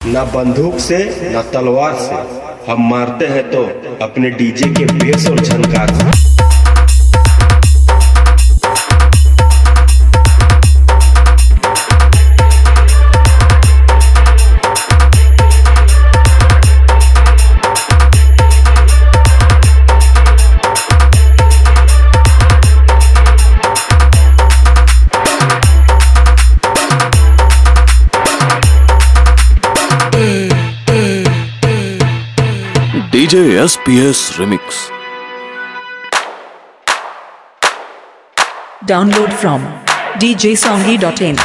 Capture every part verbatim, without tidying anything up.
ना बंदूक से ना तलवार से, हम मारते हैं तो अपने डीजे के बेस और झनकार से। D J S P S Remix. Download from d j songy dot in.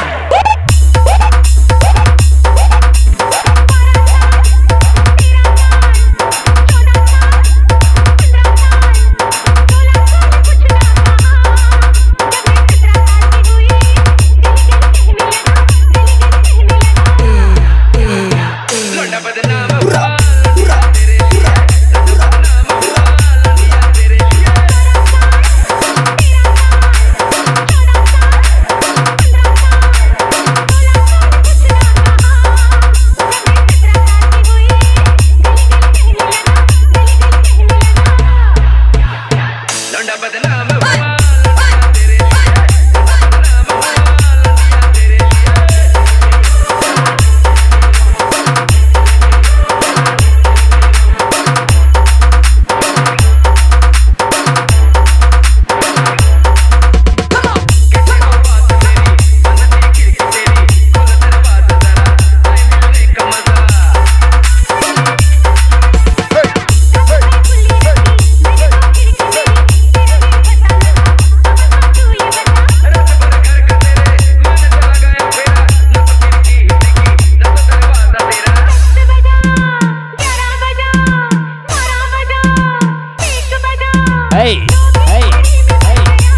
Hey, hey, hey,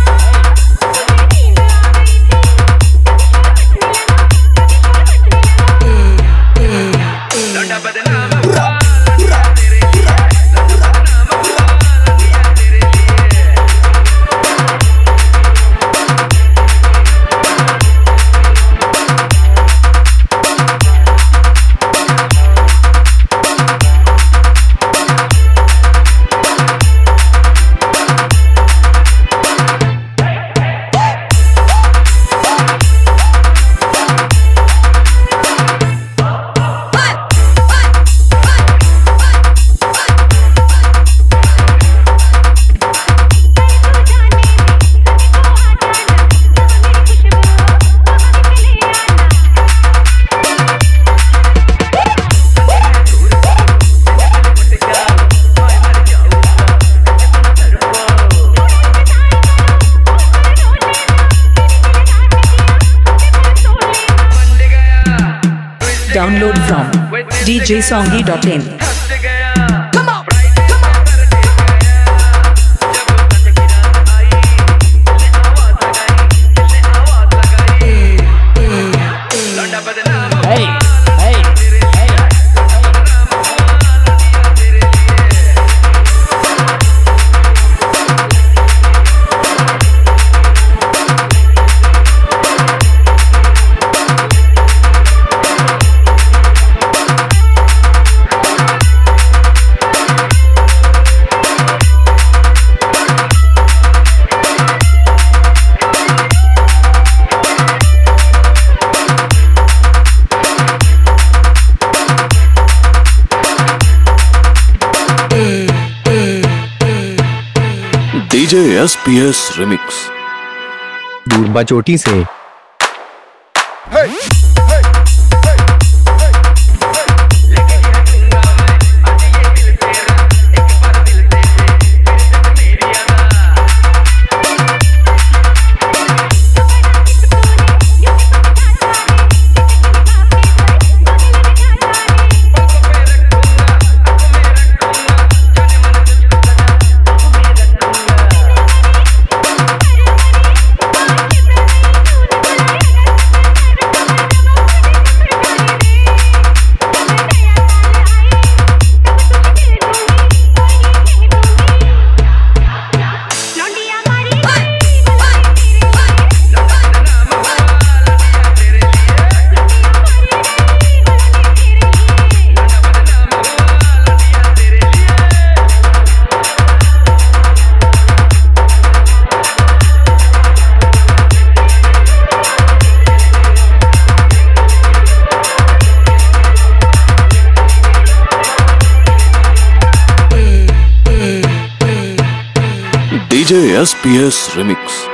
Download from d j songy dot in. hey, hey, hey. D J S P S Remix. दूरबा चोटी से D J S P S remix.